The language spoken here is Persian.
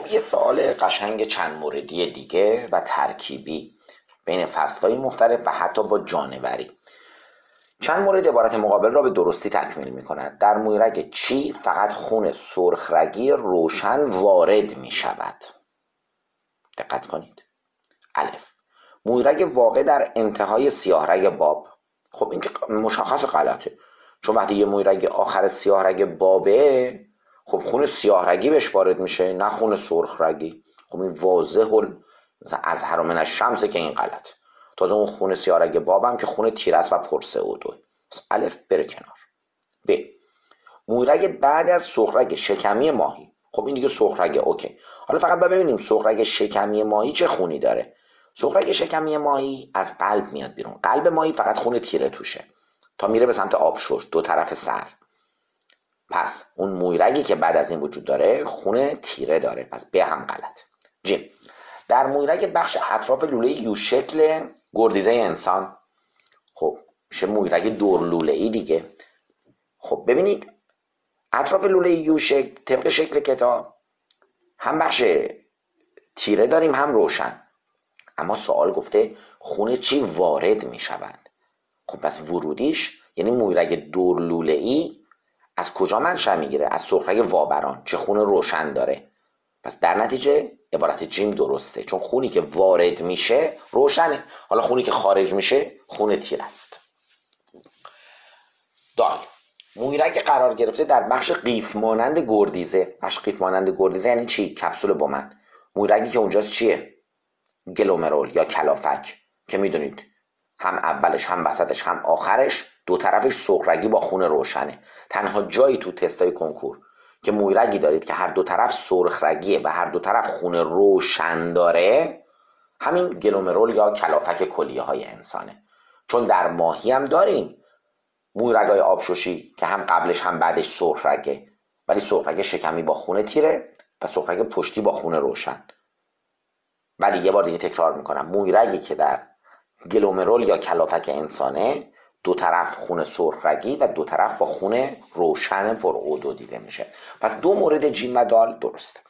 خب یه سوال قشنگ چند موردی دیگه و ترکیبی بین فصل‌های مختلف و حتی با جانوری. چند مورد عبارت مقابل را به درستی تکمیل می‌کند. در مویرگ چی فقط خون سرخرگی روشن وارد می‌شود؟ دقت کنید. الف، مویرگ واقع در انتهای سیاهرگ باب. خب این که مشخص غلطه، چون وقتی یه مویرگ آخر سیاهرگ بابه، خب خون سیاهرگی بهش وارد میشه، نه خون سرخرگی. خب این واضح مثلا اظهر من الشمسه که این غلط. تازه اون خون سیاهرگ بابم که خون تیرس و پر CO2. الف بره کنار. ب، مویرگ بعد از سرخرگ شکمی ماهی. خب این دیگه سرخرگ اوکی. حالا فقط ببینیم سرخرگ شکمی ماهی چه خونی داره. سرخرگ شکمی ماهی از قلب میاد بیرون. قلب ماهی فقط خون تیره توشه تا میره به سمت آبشوش دو طرف سر. پس اون مویرگی که بعد از این وجود داره خون تیره داره. پس به هم غلط. ج، در مویرگ بخش اطراف لوله یو شکل گردیزه انسان. خب میشه مویرگ دور لوله ای دیگه. خب ببینید اطراف لوله یو شکل طبق شکل کتاب هم بخش تیره داریم هم روشن، اما سوال گفته خون چی وارد می شود. خب پس ورودیش یعنی مویرگ دور لوله ای از کجا منشأ میگیره؟ از سرخرگ وابران که خون روشن داره. پس در نتیجه عبارت جیم درسته، چون خونی که وارد میشه روشنه، حالا خونی که خارج میشه خون تیر است. دال، مویرگ قرار گرفته در بخش قیف مانند گردیزه. بخش قیف مانند گردیزه یعنی چی؟ کپسول بومن. مویرگی که اونجاست چیه؟ گلومرول یا کلافک که میدونید هم اولش هم وسطش هم آخرش دو طرفش سرخرگی با خون روشنه. تنها جایی تو تستای کنکور که مویرگی دارید که هر دو طرف سرخرگیه و هر دو طرف خون روشن داره همین گلومرول یا کلافک کلیه های انسانه. چون در ماهی هم داریم مویرگای آبشوشی که هم قبلش هم بعدش سرخرگه، ولی سرخرگ شکمی با خون تیره و سرخرگ پشتی با خون روشن. ولی یه بار دیگه تکرار میکنم، مویرگی که در گلومرول یا کلافک انسانه دو طرف خون سرخرگی و دو طرف با خون روشن پر O2 دیده میشه. پس دو مورد جیم و دال درسته.